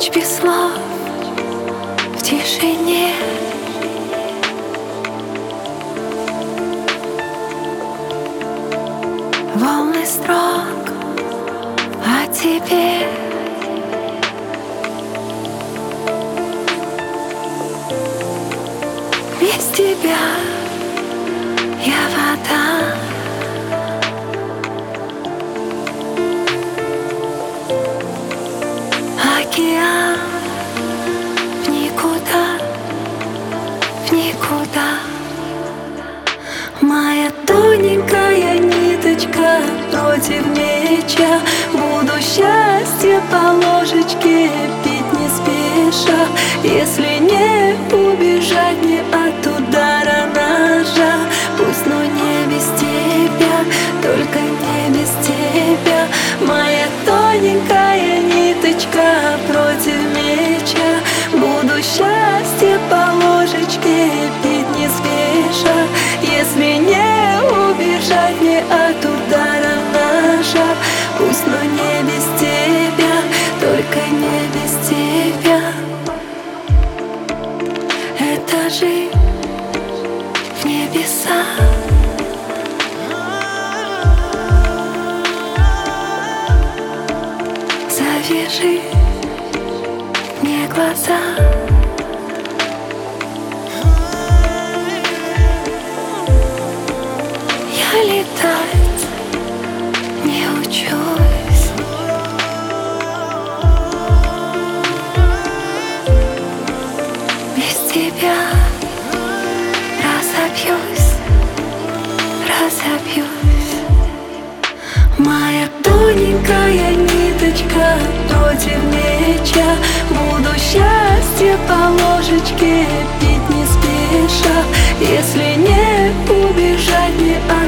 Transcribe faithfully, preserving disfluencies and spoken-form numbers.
Ночь без слов, в тишине. Волны строк о тебе. Без тебя я вода. Океан в никуда, в никуда. Моя тоненькая ниточка против меча. Буду счастье по ложечке пить не спеша. Если не убежать мне от удара ножа. Пусть, но не без тебя, только не без тебя. Моя тоненькая ниточка против меча. Буду счастье по ложечке пить не спеша. Если не убежать мне от удара ножа. Пусть, но не без тебя, только не без тебя. Это жизнь в небеса. Завяжи мне глаза. Я летать не учусь. Без тебя разобьюсь, разобьюсь. Моя тоненькая ниточка против меча. Буду счастье по ложечке пить не спеша. Если не убежать мне от